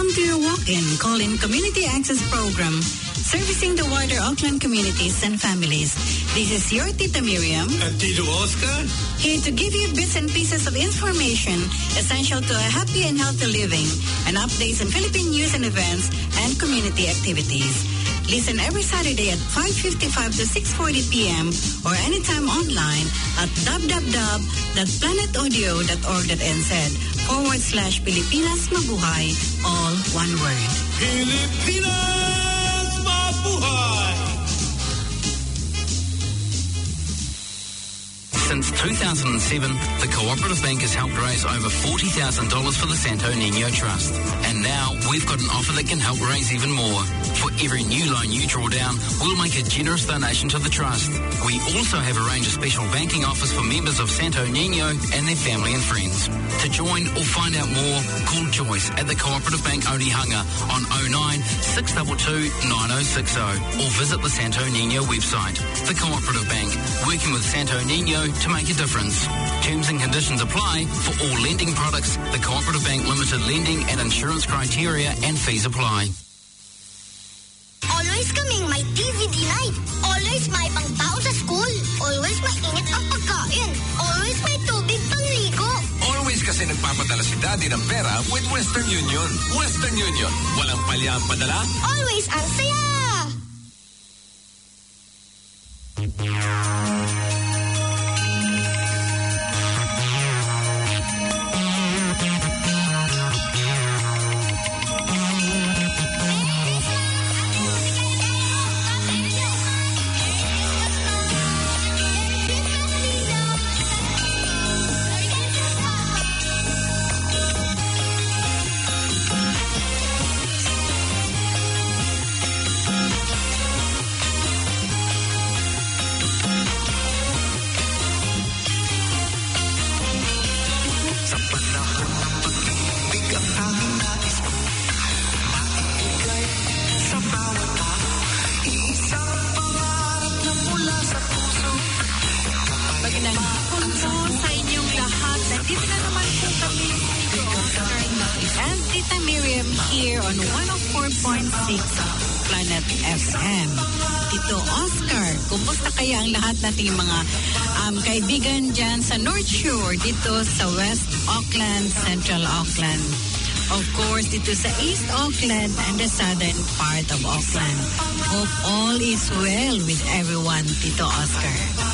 Welcome to your walk-in call-in community access program, servicing the wider Auckland communities and families. This is your Tita Miriam and Tito Oscar, here to give you bits and pieces of information essential to a happy and healthy living, and updates on Philippine news and events and community activities. Listen every Saturday at 5:55 to 6:40 p.m. or anytime online at www.planetaudio.org.nz/Pilipinas Mabuhay, all one word. Pilipinas Mabuhay! Since 2007, the Cooperative Bank has helped raise over $40,000 for the Santo Niño Trust. And now we've got an offer that can help raise even more. For every new loan you draw down, we'll make a generous donation to the Trust. We also have a range of special banking offers for members of Santo Niño and their family and friends. To join or find out more, call Joyce at the Cooperative Bank Onehunga on 09 622 9060 or visit the Santo Niño website. The Cooperative Bank, working with Santo Niño to make a difference. Terms and conditions apply for all lending products. The Cooperative Bank Limited lending and insurance criteria and fees apply. Always kaming may DVD night. Always may pangtao sa school. Always may init ang pagkain. Always may tubig panligo. Always kasi nagpapadala si Daddy ng pera with Western Union. Western Union. Walang palya ang padala. Always ang saya! Nating mga kaibigan dyan sa North Shore, dito sa West Auckland, Central Auckland. Of course, dito sa East Auckland and the southern part of Auckland. Hope all is well with everyone, Tito Oscar.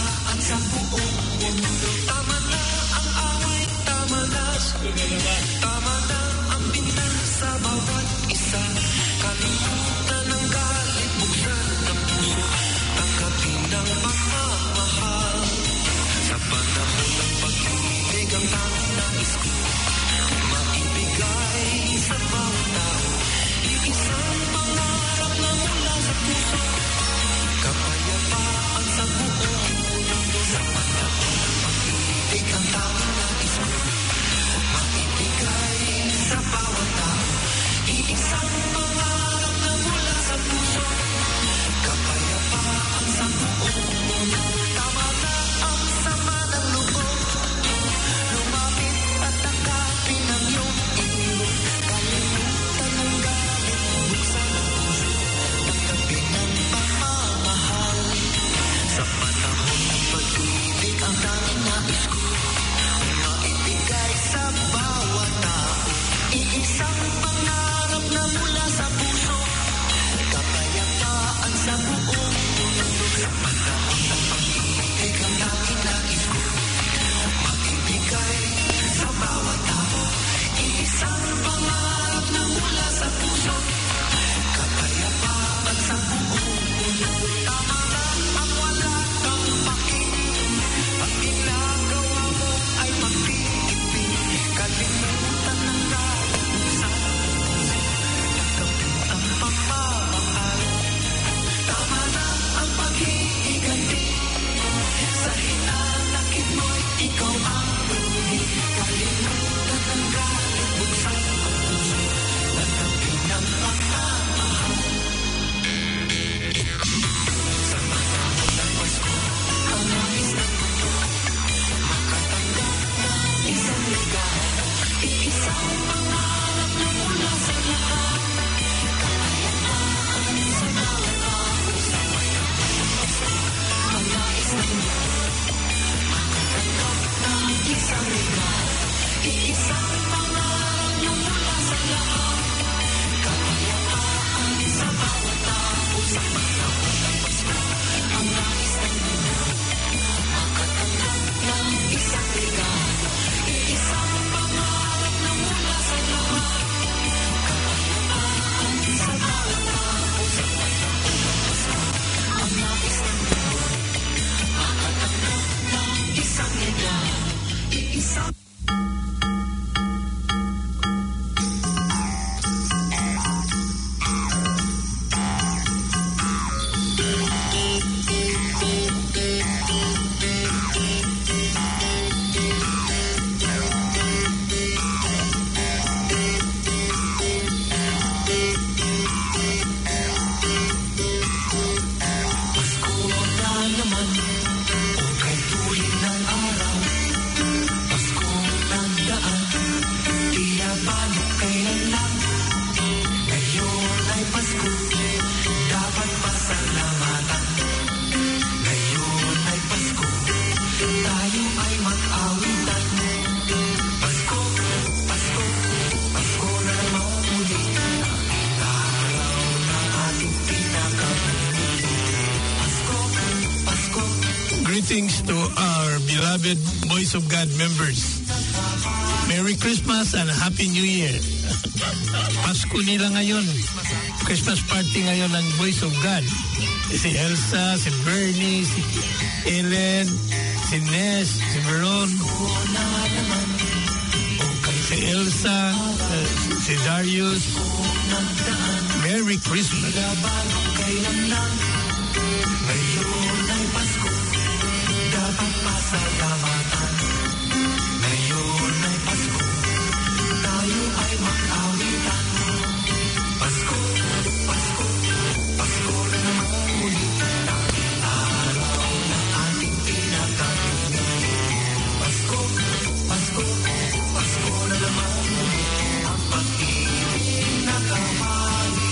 Tama na ang away, tama na. Tama na ang binan sa bawat isa. Kalimutan ang galit, buksan ng puso. Tanggapin ang pagmamahal. Sa panahon ng pag-ibig ang tanging nais ko. Maibigay sa bawat tao. Iisang pangarap na mula sa puso. Kapayapaan sa buong mundo. Sa panahon ng pag-ibig ang tanging nais ko. Maibigay sa bawat tao. Iisang pangarap na mula sa puso. Kapayapaan sa buong mundo. Tama na ang sama ng loob. Lumapit at takapin ang iyong ilo. Kalimutan ang galit, buksan ang puso. Tanggapin ang pagmamahal. Sa panahon ng pag-ibig ang tanging nais ko. Maibigay sa bawat tao. Iisang pangarap na mula sa puso. greetings to our beloved Voice of God members. Merry Christmas and Happy New Year. Pasko nila ngayon. Christmas party ngayon ng Voice of God. Si Elsa, si Bernie, si Ellen, si Ness, si Veron, si Elsa, si Darius. Merry Christmas. Ngayon ay Pasko, dapat pasalamatan. Ngayon ay Pasko, tayo ay mag-awitan. Pasko, Pasko, Pasko na naman muli. Tanging araw na ating pinagkakini. Pasko, Pasko, Pasko na naman muli. Ang pag-ibig na kamali.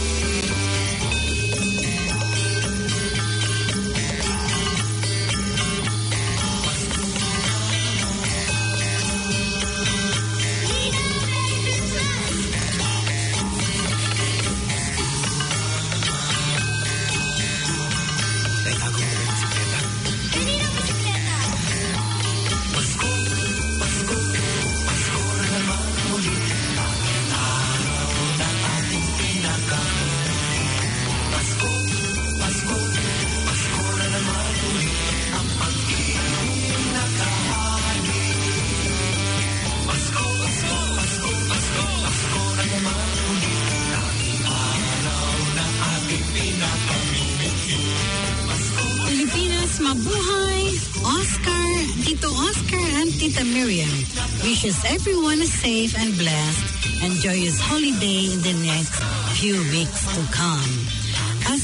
Mabuhay! Oscar, Tito Oscar and Tita Miriam wishes everyone a safe and blessed and joyous holiday in the next few weeks to come. As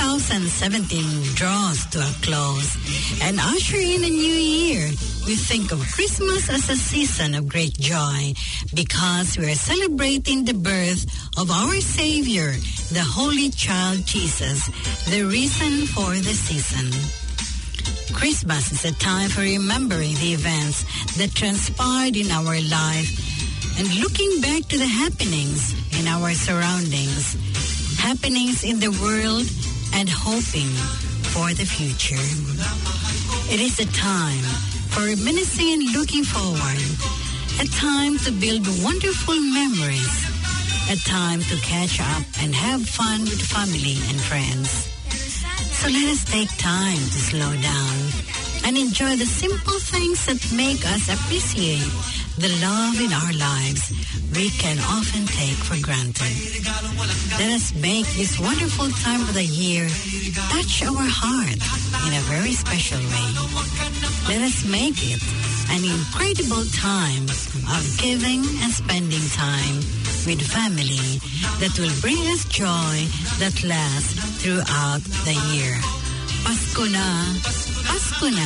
2017 draws to a close and usher in a new year, we think of Christmas as a season of great joy because we are celebrating the birth of our Savior, the Holy Child Jesus, the reason for the season. Christmas is a time for remembering the events that transpired in our life and looking back to the happenings in our surroundings, happenings in the world, and hoping for the future. It is a time for reminiscing and looking forward, a time to build wonderful memories, a time to catch up and have fun with family and friends. So let us take time to slow down and enjoy the simple things that make us appreciate the love in our lives we can often take for granted. Let us make this wonderful time of the year touch our heart in a very special way. Let us make it an incredible time of giving and spending time with family that will bring us joy that lasts throughout the year. Pasko na, Pasko na.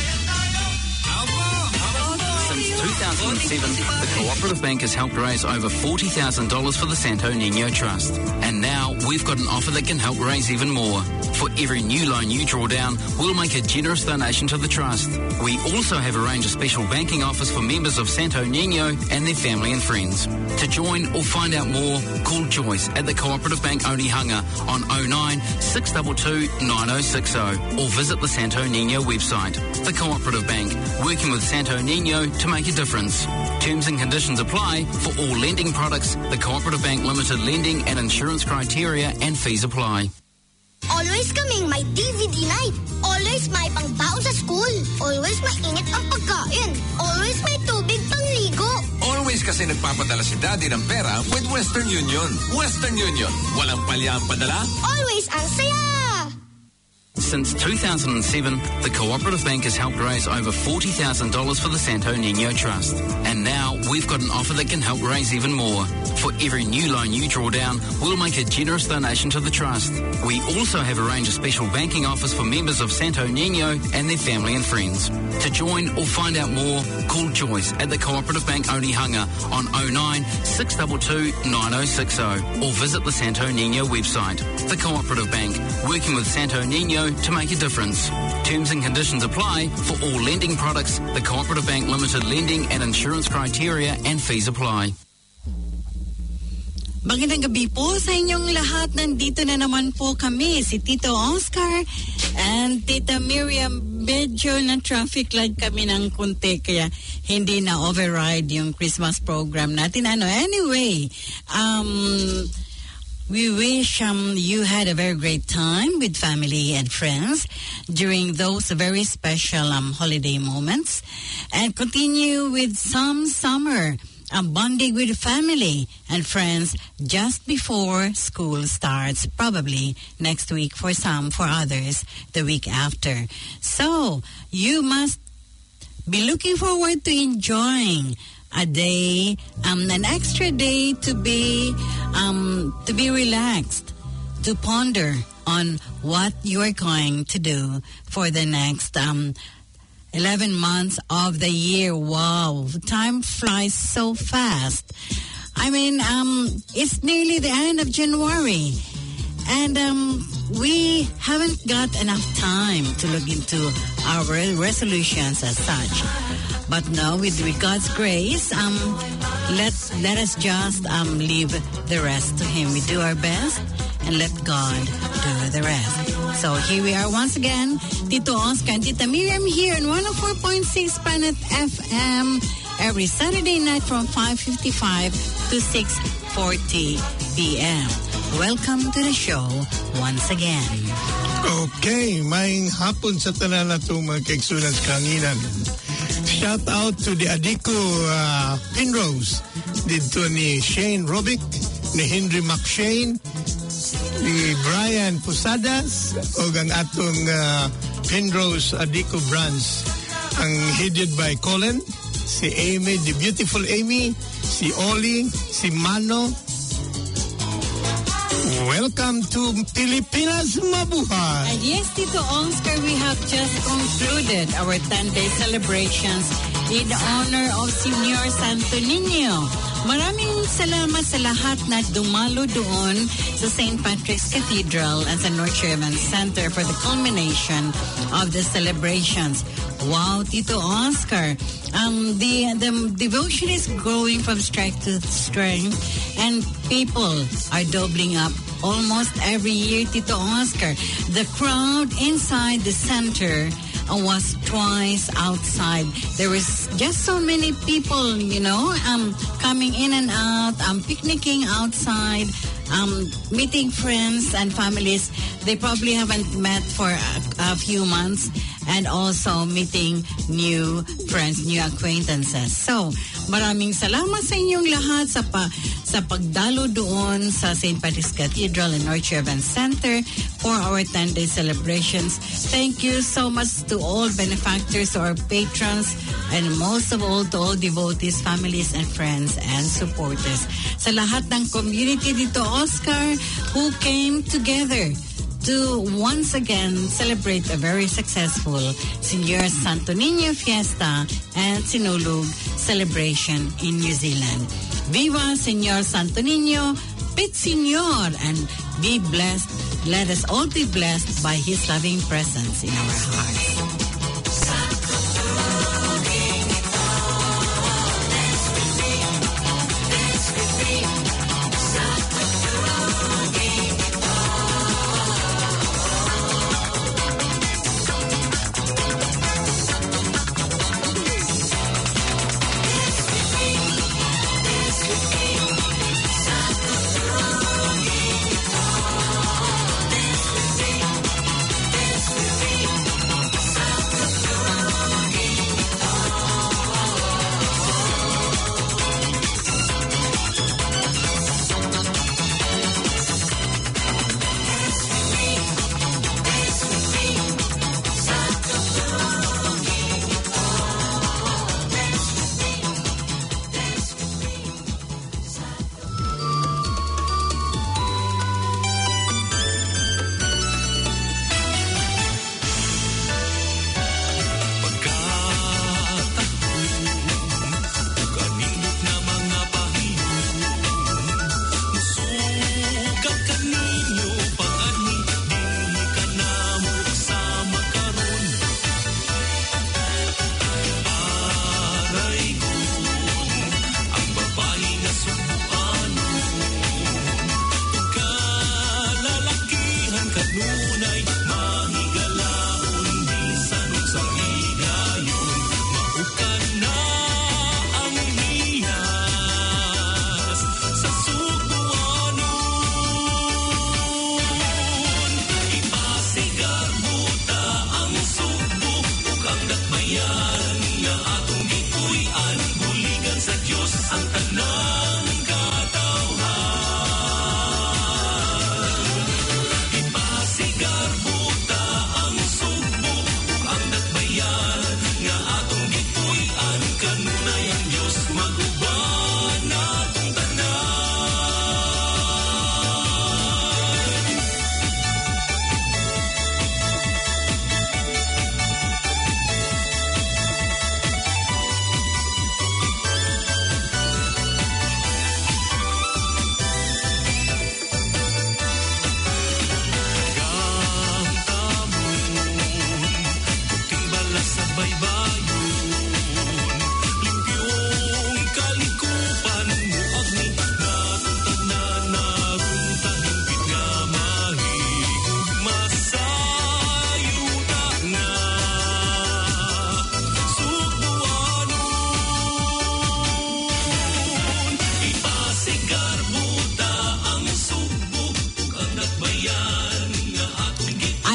Since 2007, the Cooperative Bank has helped raise over $40,000 for the Santo Niño Trust. And now we've got an offer that can help raise even more. For every new loan you draw down, we'll make a generous donation to the Trust. We also have arranged a special banking offers for members of Santo Niño and their family and friends. To join or find out more, call Joyce at the Cooperative Bank Onehunga on 09 622 9060 or visit the Santo Niño website. The Cooperative Bank, working with Santo Niño to make a difference. Terms and conditions apply for all lending products. The Cooperative Bank Limited lending and insurance criteria and fees apply. Always kaming may DVD night. Always may pangbaon sa school. Always mainit ang pagkain. Always may tubig pangligo. Always kasi nagpapadala si Daddy ng pera with Western Union. Western Union. Walang palya ang padala. Always ang saya! Since 2007, the Cooperative Bank has helped raise over $40,000 for the Santo Niño Trust. And now we've got an offer that can help raise even more. For every new loan you draw down, we'll make a generous donation to the Trust. We also have arranged a special banking offers for members of Santo Niño and their family and friends. To join or find out more, call Joyce at the Cooperative Bank Onehunga on 09 622 9060 or visit the Santo Niño website. The Cooperative Bank, working with Santo Niño to make a difference. Terms and conditions apply for all lending products. The Cooperative Bank Limited lending and insurance criteria and fees apply. Magandang gabi po sa inyong lahat. Nandito na naman po kami, si Tito Oscar and Tita Miriam medyo na traffic light kami ng kunti kaya hindi na override yung Christmas program natin. Anyway, we wish you had a very great time with family and friends during those very special holiday moments, and continue with some summer bonding with family and friends just before school starts, probably next week for some, for others the week after. So you must be looking forward to enjoying a day, an extra day to be relaxed, to ponder on what you are going to do for the next 11 months of the year. Wow, time flies so fast. I mean, it's nearly the end of January, and we haven't got enough time to look into our resolutions as such. But no, with God's grace, let us just leave the rest to Him. We do our best and let God do the rest. So here we are once again, Tito Oscar and Tita Miriam here on 104.6 Planet FM every Saturday night from 5:55 to 6:40 p.m. Welcome to the show once again. Okay, maing hapon sa tanan na itong mga kaigsunan sa kanginan. Shout out to the Adico Penrose, dito ni Shane Robic, ni Henry McShane, ni Brian Posadas, o ang atong Penrose Adico branch, ang headed by Colin, si Amy, the beautiful Amy, si Oli, si Mano. Welcome to Pilipinas Mabuhay. And yes, Tito Oscar, we have just concluded our 10-day celebrations in honor of Senior Santo Niño. Maraming salamat sa lahat na dumalo doon sa St. Patrick's Cathedral and sa North Sherman Center for the culmination of the celebrations. Wow, Tito Oscar. The devotion is growing from strength to strength, and people are doubling up almost every year, Tito Oscar. The crowd inside the center was twice outside. There was just so many people, coming in and out, picnicking outside, meeting friends and families they probably haven't met for a few months, and also meeting new friends, new acquaintances. So, maraming salamat sa inyong lahat sa pagdalo doon sa St. Patrick's Cathedral and North Sherman Center for our 10-day celebrations. Thank you so much to all benefactors, to our patrons, and most of all to all devotees, families, and friends and supporters. Sa lahat ng community dito, Oscar, who came together to once again celebrate a very successful Senior Santo Niño Fiesta and Sinulog celebration in New Zealand. Viva Senior Santo Niño, Pit Señor, and be blessed. Let us all be blessed by His loving presence in our hearts.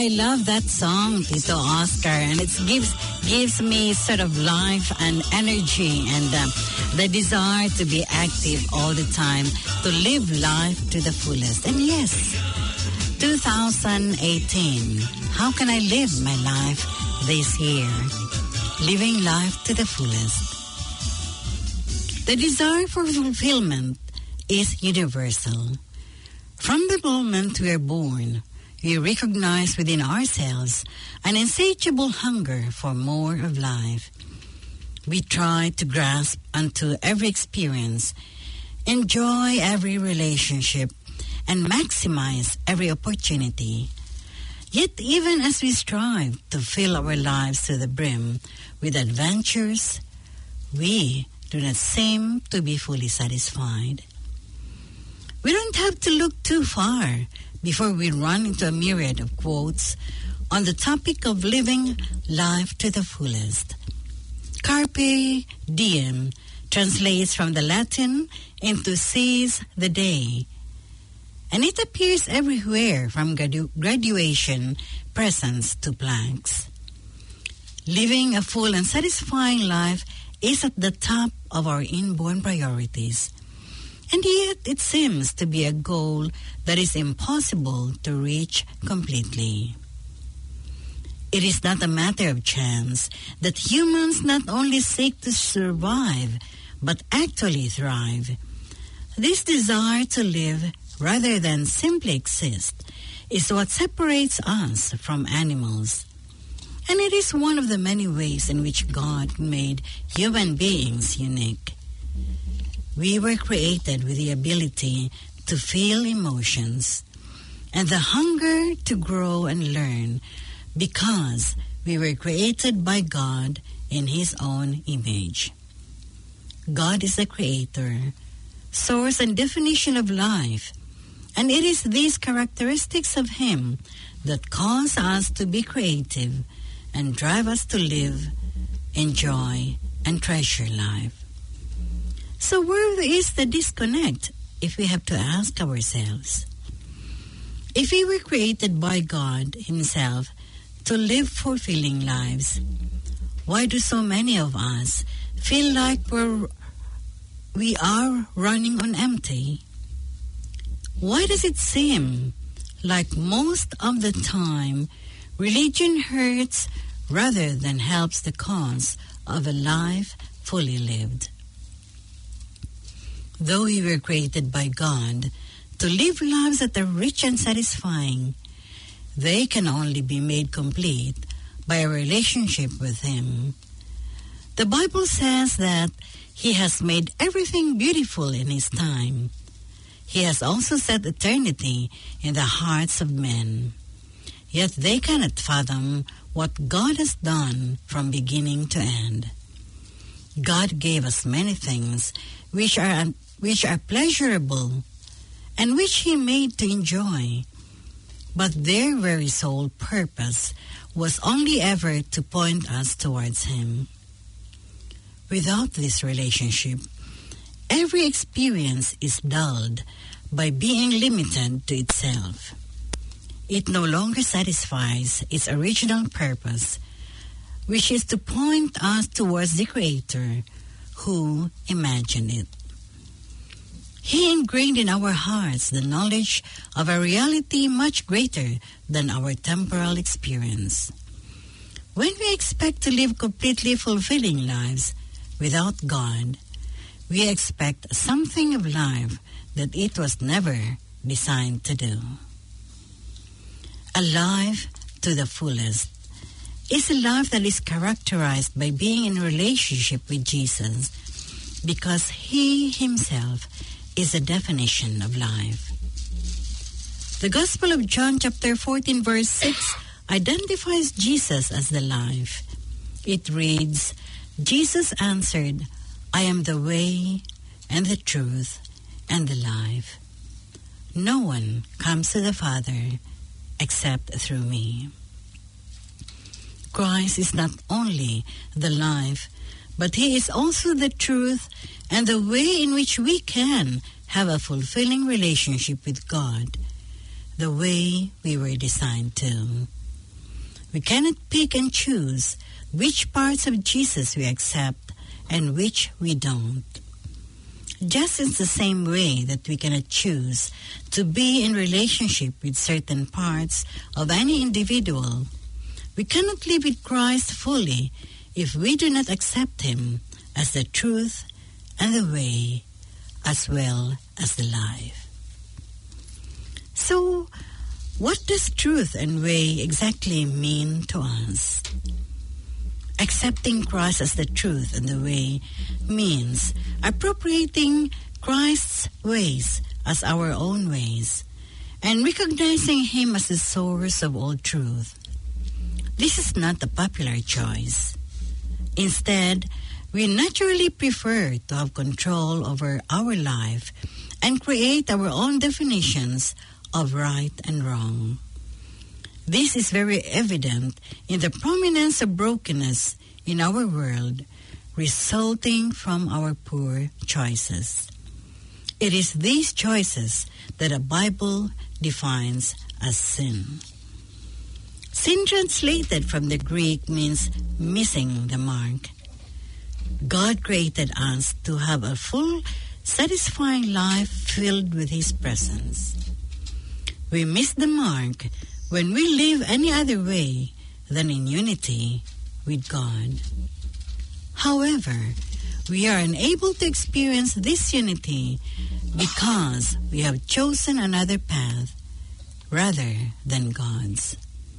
I love that song, Tito Oscar, and it gives me sort of life and energy and the desire to be active all the time, to live life to the fullest. And yes, 2018, how can I live my life this year? Living life to the fullest. The desire for fulfillment is universal. From the moment we are born, we recognize within ourselves an insatiable hunger for more of life. We try to grasp onto every experience, enjoy every relationship, and maximize every opportunity. Yet even as we strive to fill our lives to the brim with adventures, we do not seem to be fully satisfied. We don't have to look too far before we run into a myriad of quotes on the topic of living life to the fullest. Carpe diem translates from the Latin into seize the day, and it appears everywhere from graduation presents to plaques. Living a full and satisfying life is at the top of our inborn priorities. And yet it seems to be a goal that is impossible to reach completely. It is not a matter of chance that humans not only seek to survive, but actually thrive. This desire to live rather than simply exist is what separates us from animals. And it is one of the many ways in which God made human beings unique. We were created with the ability to feel emotions and the hunger to grow and learn because we were created by God in His own image. God is the creator, source and definition of life, and it is these characteristics of Him that cause us to be creative and drive us to live, enjoy, and treasure life. So where is the disconnect, if we have to ask ourselves? If we were created by God Himself to live fulfilling lives, why do so many of us feel like we are running on empty? Why does it seem like most of the time religion hurts rather than helps the cause of a life fully lived? Though we were created by God to live lives that are rich and satisfying, they can only be made complete by a relationship with Him. The Bible says that He has made everything beautiful in His time. He has also set eternity in the hearts of men. Yet they cannot fathom what God has done from beginning to end. God gave us many things which are pleasurable and which He made to enjoy, but their very sole purpose was only ever to point us towards Him. Without this relationship, every experience is dulled by being limited to itself. It no longer satisfies its original purpose, which is to point us towards the Creator who imagined it. He ingrained in our hearts the knowledge of a reality much greater than our temporal experience. When we expect to live completely fulfilling lives without God, we expect something of life that it was never designed to do. A life to the fullest is a life that is characterized by being in relationship with Jesus, because He Himself is a definition of life. The Gospel of John chapter 14 verse 6 identifies Jesus as the life. It reads, Jesus answered, I am the way and the truth and the life. No one comes to the Father except through me. Christ is not only the life, but He is also the truth and the way in which we can have a fulfilling relationship with God, the way we were designed to. We cannot pick and choose which parts of Jesus we accept and which we don't. Just in the same way that we cannot choose to be in relationship with certain parts of any individual, we cannot live with Christ fully if we do not accept Him as the truth and the way, as well as the life. So, what does truth and way exactly mean to us? Accepting Christ as the truth and the way means appropriating Christ's ways as our own ways and recognizing Him as the source of all truth. This is not a popular choice. Instead, we naturally prefer to have control over our life and create our own definitions of right and wrong. This is very evident in the prominence of brokenness in our world resulting from our poor choices. It is these choices that the Bible defines as sin. Sin translated from the Greek means missing the mark. God created us to have a full, satisfying life filled with His presence. We miss the mark when we live any other way than in unity with God. However, we are unable to experience this unity because we have chosen another path rather than God's.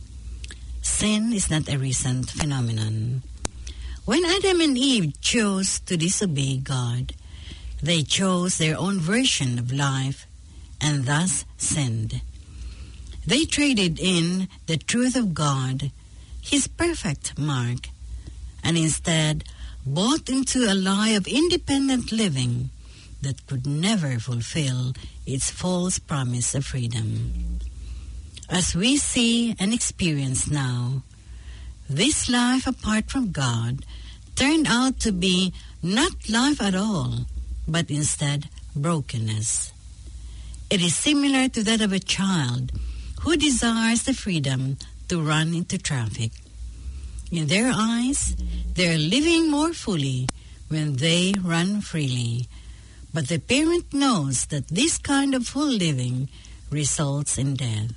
Sin is not a recent phenomenon. When Adam and Eve chose to disobey God, they chose their own version of life and thus sinned. They traded in the truth of God, His perfect mark, and instead bought into a lie of independent living that could never fulfill its false promise of freedom. As we see and experience now, this life apart from God turned out to be not life at all, but instead brokenness. It is similar to that of a child who desires the freedom to run into traffic. In their eyes, they are living more fully when they run freely, but the parent knows that this kind of full living results in death.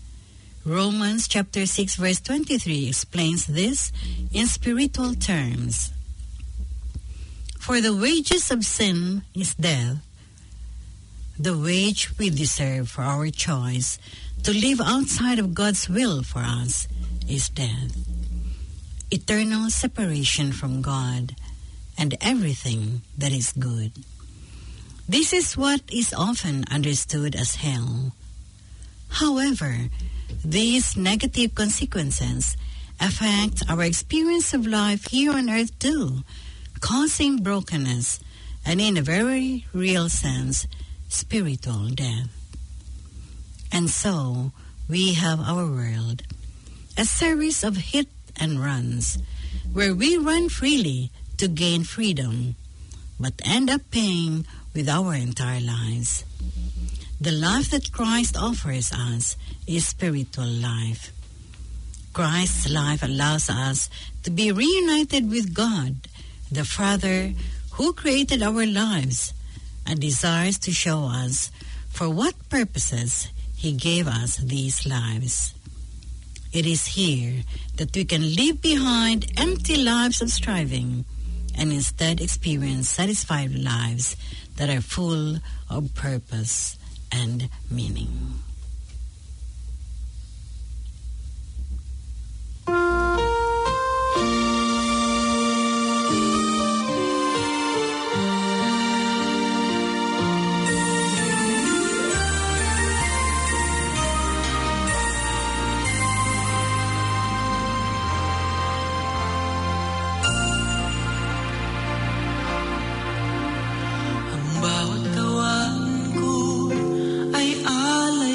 Romans chapter 6 verse 23 explains this in spiritual terms. For the wages of sin is death, the wage we deserve for our choice to live outside of God's will for us is death, eternal separation from God and everything that is good. This is what is often understood as hell. However, these negative consequences affect our experience of life here on earth too, causing brokenness and, in a very real sense, spiritual death. And so, we have our world, a series of hit and runs, where we run freely to gain freedom, but end up paying with our entire lives. The life that Christ offers us is spiritual life. Christ's life allows us to be reunited with God, the Father who created our lives and desires to show us for what purposes He gave us these lives. It is here that we can leave behind empty lives of striving and instead experience satisfied lives that are full of purpose and meaning. Ang bawat gawain ko ay alay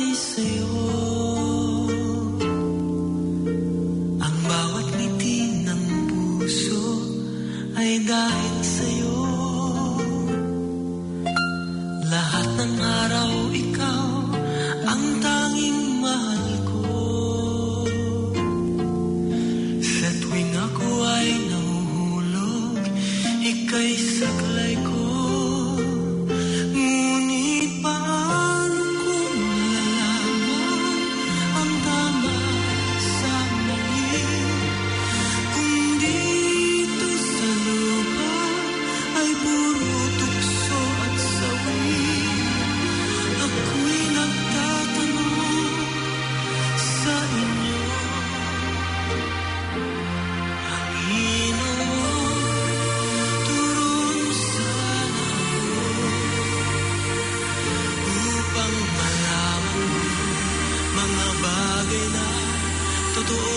totoo.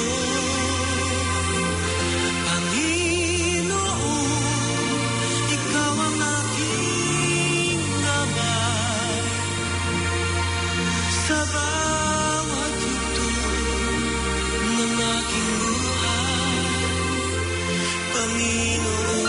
Panginoon, ikaw ang aking gabay sa bawat yugto ng aking buhay. Panginoon,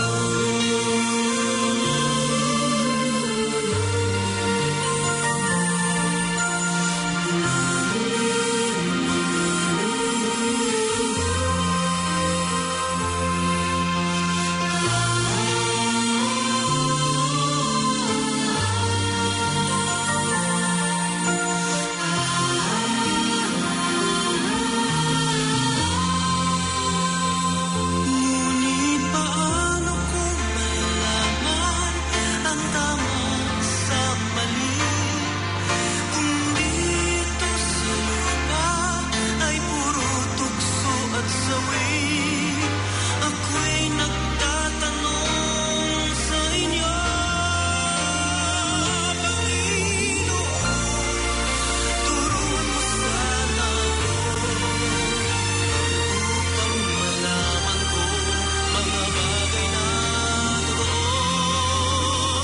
ngunit paano kung malaman ang tama sa mali? Kung dito sa lupa ay puro tukso at sawi, ako'y nagtatanong sa inyo. Panginoon, turo mo sana ako upang malaman ko mga bagay na totoo.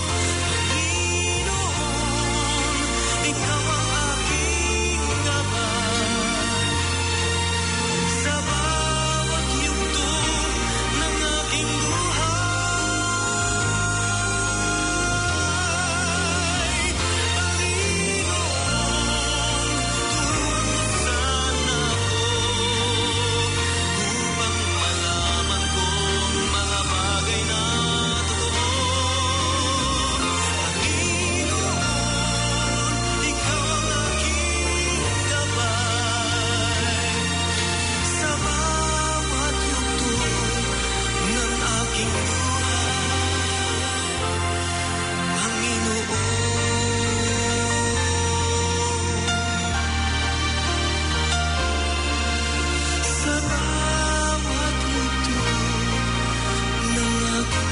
Panginoon, ikaw ang aking gabay sa bawat yugto ng aking buhay. Panginoon, turuan mo sana ako upang malaman ko mga bagay na totoo. Panginoon, ikaw ang aking gabay sa bawat yugto ng aking buhay. Panginoon, sa bawat yugto ng aking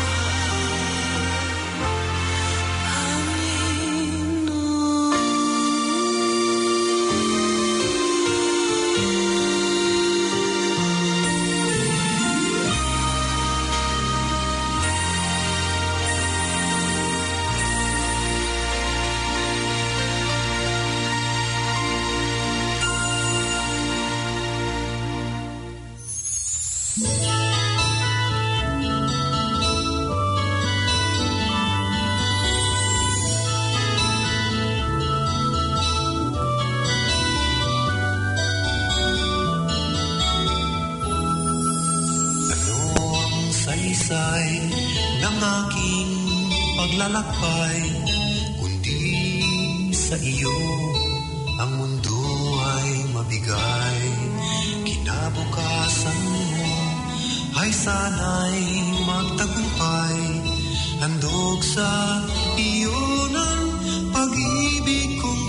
Ano ang saysay ng aking paglalakbay, kundi sa iyo ang mundo ay mabigay. Kinabukasan mo ay sana'y magtagumpay, handog sa iyo ng pag-ibig kong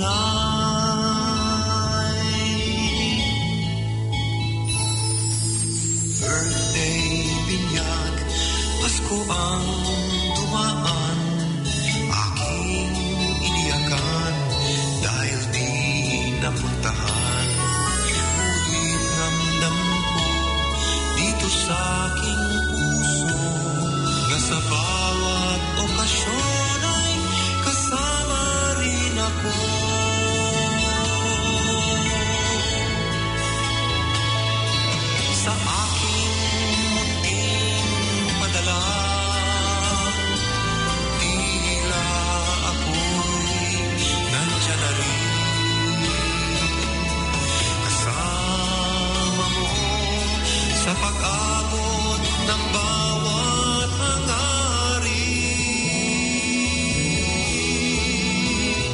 tunay. Birthday, binyag, Pasko ang dumaan, aking iniyakan dahil di napuntahan. Ngunit ramdam ko dito sa aking puso na sa bawat okasyon ay kasama rin ako. Sa aking munting padala, tila ako'y nandiyan na rin. Kasama mo sa pag-abot ng bawat hangarin.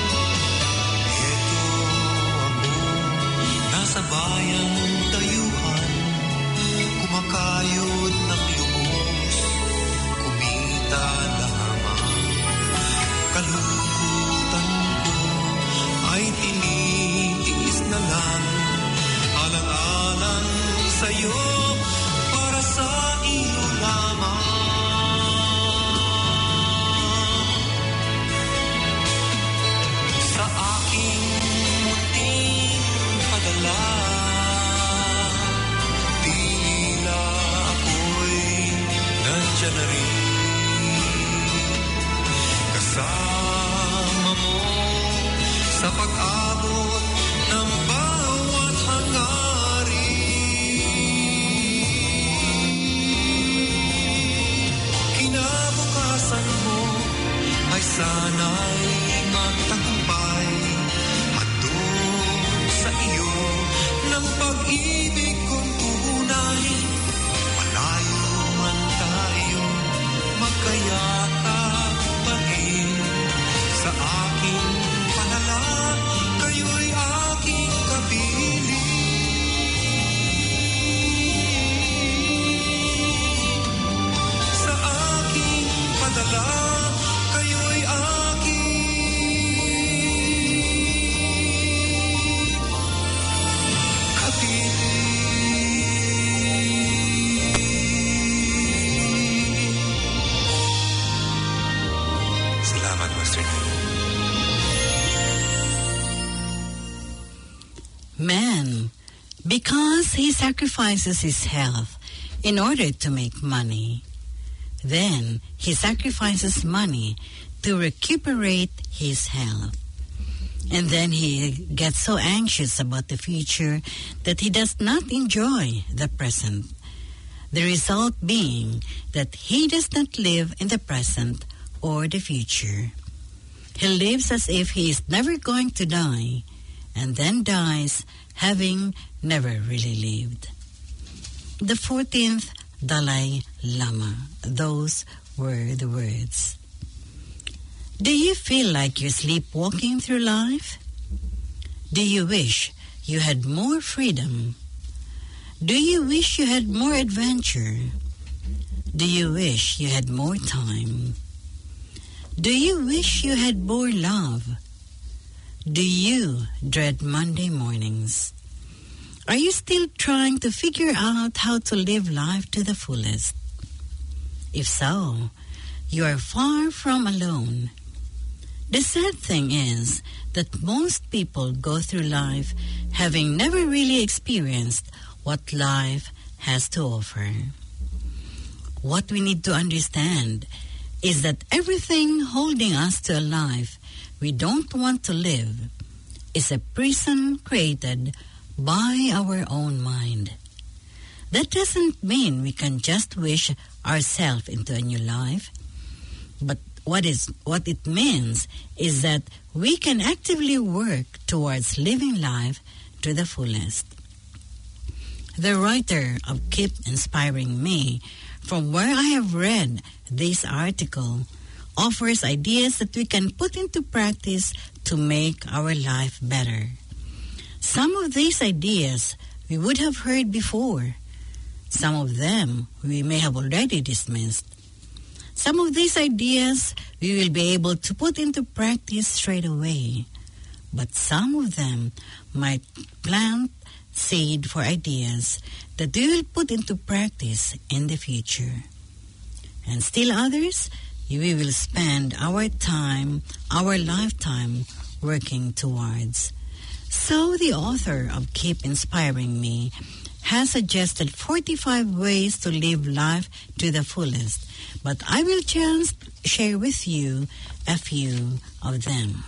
Ito ako, nasa bayang dayuhan, kumakayod ng lubos, kumita lamang. Kalungkutan ko ay tinitiis na lang, alang-alang sa'yo, para sa iyo lamang. Sa aking munting padala, sa pag-abot ng bawat hangarin. Kinabukasan mo ay sana'y magtagumpay at doon sa iyo ng pag-ibig kong tunay. Malayo man tayo, magkayakap pa rin. Sa aking panalangin, kayo'y aking kapiling. Sa aking padala, kayo'y aking kapiling. Salamat, Western Union. Man, because he sacrifices his health in order to make money, then he sacrifices money to recuperate his health. And then he gets so anxious about the future that he does not enjoy the present. The result being that he does not live in the present or the future. He lives as if he is never going to die, and then dies having never really lived. The 14th Dalai Lama. Those were the words. Do you feel like you're sleepwalking through life? Do you wish you had more freedom? Do you wish you had more adventure? Do you wish you had more time? Do you wish you had more love? Do you dread Monday mornings? Are you still trying to figure out how to live life to the fullest? If so, you are far from alone. The sad thing is that most people go through life having never really experienced what life has to offer. What we need to understand is that everything holding us to a life we don't want to live is a prison created by our own mind. That doesn't mean we can just wish ourselves into a new life, but what it means is that we can actively work towards living life to the fullest. The writer of Keep Inspiring Me, from where I have read this article, offers ideas that we can put into practice to make our life better. Some of these ideas we would have heard before. Some of them we may have already dismissed. Some of these ideas we will be able to put into practice straight away. But some of them might plant seed for ideas that we will put into practice in the future. And still others, we will spend our time, our lifetime, working towards. So the author of Keep Inspiring Me has suggested 45 ways to live life to the fullest, but I will just share with you a few of them.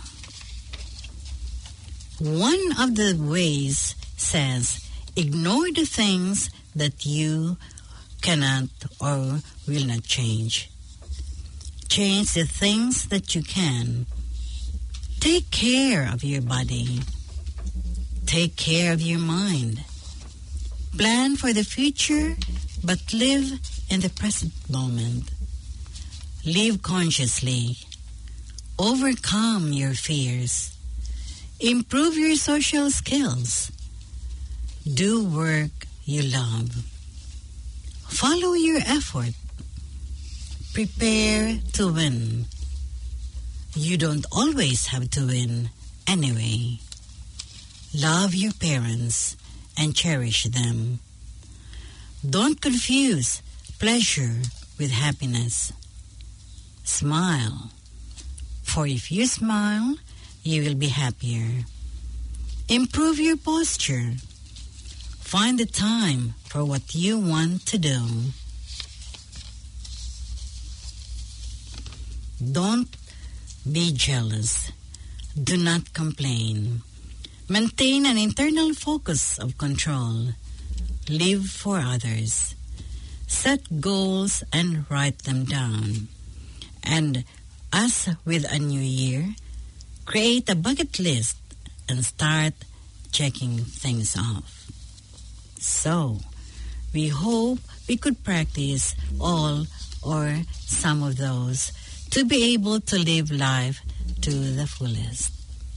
One of the ways says, ignore the things that you cannot or will not change. Change the things that you can. Take care of your body. Take care of your mind. Plan for the future, but live in the present moment. Live consciously. Overcome your fears. Improve your social skills. Do work you love. Follow your effort. Prepare to win. You don't always have to win anyway. Love your parents and cherish them. Don't confuse pleasure with happiness. Smile. For if you smile, you will be happier. Improve your posture. Find the time for what you want to do. Don't be jealous. Do not complain. Maintain an internal focus of control. Live for others. Set goals and write them down. And as with a new year, create a bucket list and start checking things off. So, we hope we could practice all or some of those to be able to live life to the fullest.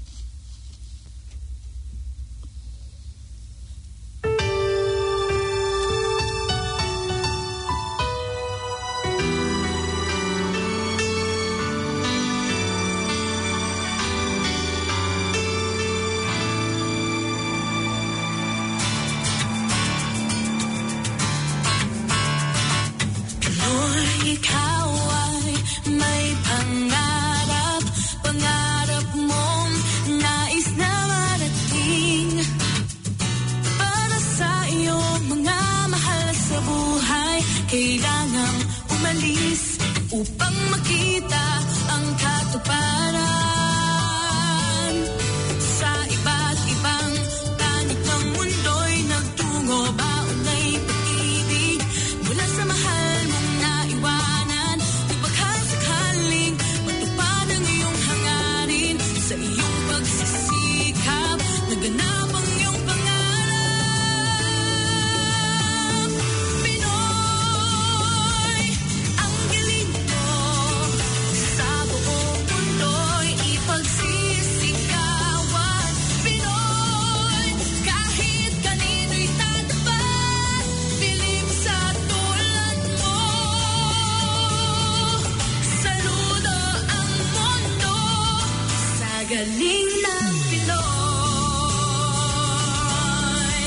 Ikaw ay may pangarap, pangarap mong nais na marating. Para sa iyong mga mahal sa buhay, kailangang umalis upang makita ang katuparan. Sa iba't ibang panig ng mundo'y nagtungo, baon ay pag-ibig mula sa mahal mong naiwanan. Baka sakaling matupad ang iyong hangarin, sa iyong pagsisikap naganap ang iyong pangarap. Pinoy, ang galing mo, sa buong mundo'y ipagsisikawan. Pinoy, kahit kanino'y tatapat, piling sa tulad mo. Saludo ang mundo sa galing ng Pinoy.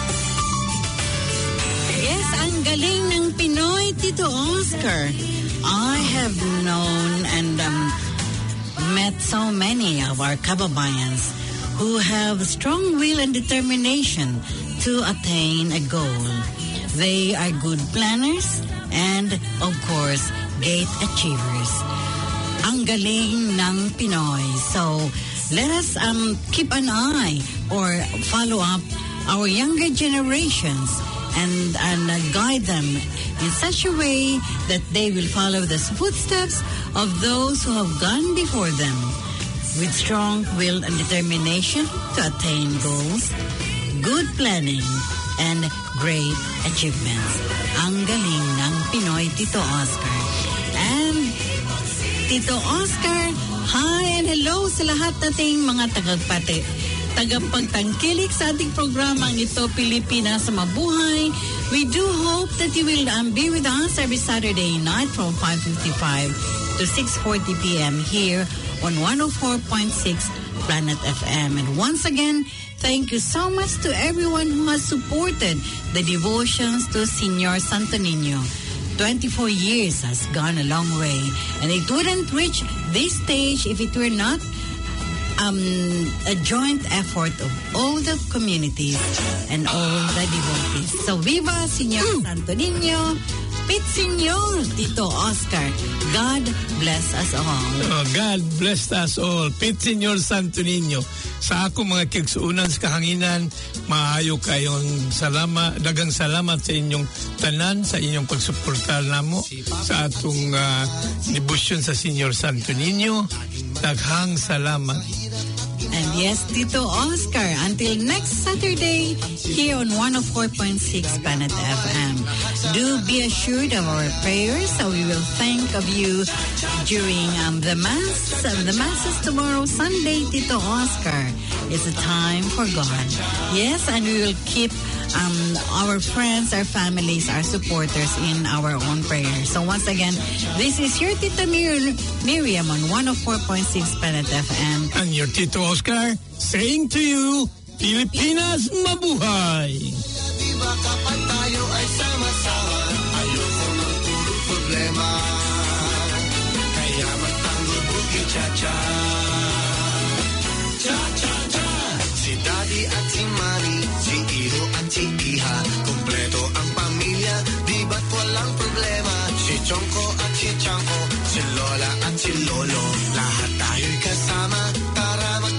Yes, ang galing ng Pinoy, Tito Oscar. I have known and met so many of our kababayans who have strong will and determination to attain a goal. They are good planners and, of course, great achievers. Ang galing ng Pinoy. So, let us keep an eye or follow up our younger generations and guide them in such a way that they will follow the footsteps of those who have gone before them with strong will and determination to attain goals, good planning, and great achievements. Ang galing ng Pinoy, Tito Oscar. And Tito Oscar, hi and hello sa lahat nating mga tagapagtangkilik sa ating programang ito, Pilipinas Mabuhay. We do hope that you will be with us every Saturday night from 5:55 to 6:40 p.m. here on 104.6 Planet FM. And once again, thank you so much to everyone who has supported the devotions to Señor Santo Niño. 24 years has gone a long way, and it wouldn't reach this stage if it were not a joint effort of all the communities and all the devotees. So, viva Señor Santo Niño, Pit Señor, Tito Oscar. God bless us all. Oh, God bless us all. Pit Señor Santo Niño. Sa ako mga kigsuunan sa kahanginan, maayo kayong dagang salamat sa inyong tanan, sa inyong pagsuportar namo sa atong devotion sa Señor Santo Niño. Daghang salamat. And yes, Tito Oscar, until next Saturday here on 104.6 Planet FM. Do be assured of our prayers, so we will think of you during the masses tomorrow, Sunday, Tito Oscar. It's a time for God. Yes, and we will keep our friends, our families, our supporters in our own prayers. So once again, this is your Tita Miriam on 104.6 Planet FM. And your Tito Oscar saying to you, Pilipinas Mabuhay! Diba kapag tayo ay sama-sama, ayoko ng puro problema. Kaya magtanggol buki cha-cha. Cha-cha-cha. Si Daddy at si Mami, si Iho at si Iha, kompleto ang pamilya, di ba't walang problema? Si Chongko at si Chanko, si Lola at si Lolo, lahat tayo'y kasama, tara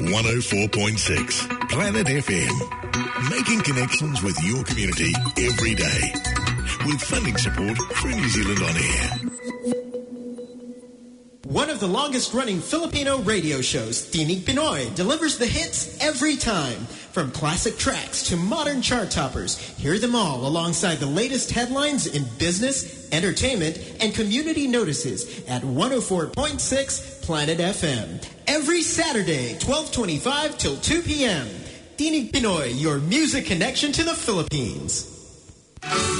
104.6 Planet FM. Making connections with your community every day. With funding support through New Zealand On Air. One of the longest-running Filipino radio shows, Tinig Pinoy, delivers the hits every time. From classic tracks to modern chart toppers, hear them all alongside the latest headlines in business, entertainment, and community notices at 104.6 Planet FM. Every Saturday, 12:25 till 2 p.m. Tinig Pinoy, your music connection to the Philippines.